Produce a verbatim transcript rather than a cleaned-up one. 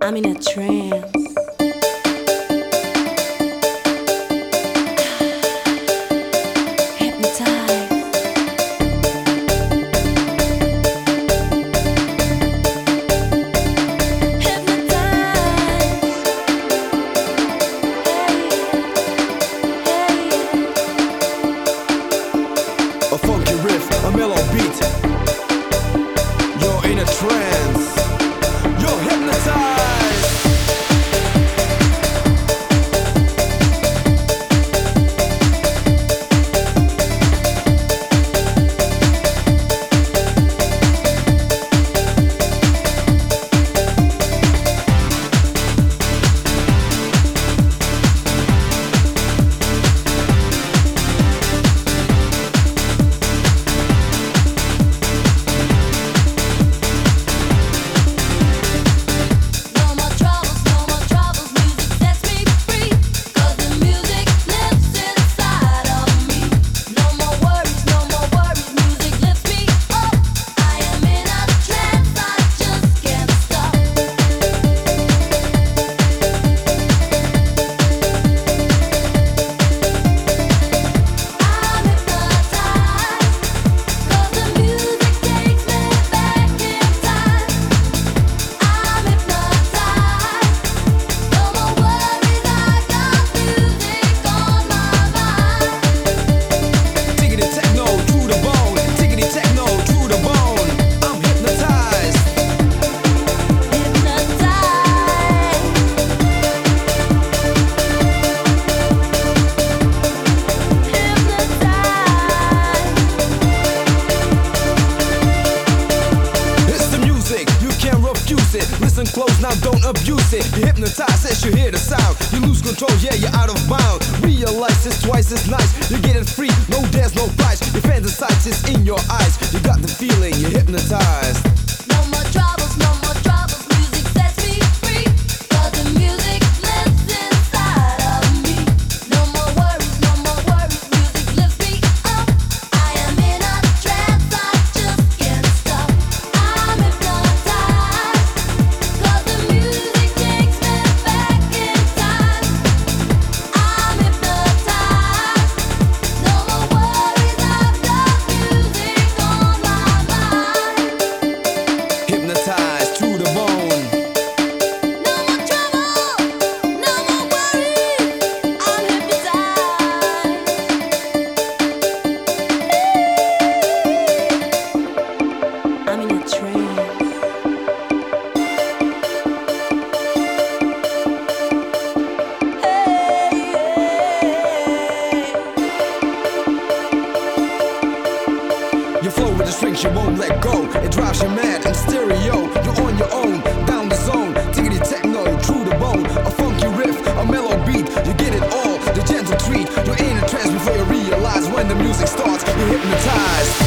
I'm in a trance. A funky riff, a mellow beat. You're in a trance. You're hypnotized. Listen close, now don't abuse it. You're hypnotized as you hear the sound. You lose control, yeah, you're out of bounds. Realize it's twice as nice. You're getting free, no there's no price. You fantasize, it's in your eyes. You got the feeling, you're hypnotized. No more troubles, no more troubles. Music sets me free. 'Cause the music lives inside of me. No more worries, no more worries. Music lifts me up. I am in a trance, I just can't stop. I'm hypnotized. 'Cause the music takes me back in time. I'm hypnotized. No more worries, I've got music on my mind. Hypnotized to the bone. No more trouble, no more worries. I'm hypnotized. I'm in a trance. You flow with the strings, you won't let go. It drives you mad in stereo. You're on your own, down the zone. Tiggity techno, through the bone. A funky riff, a mellow beat. You get it all, the gentle treat. You're in a trance before you realize when the music starts. You're hypnotized.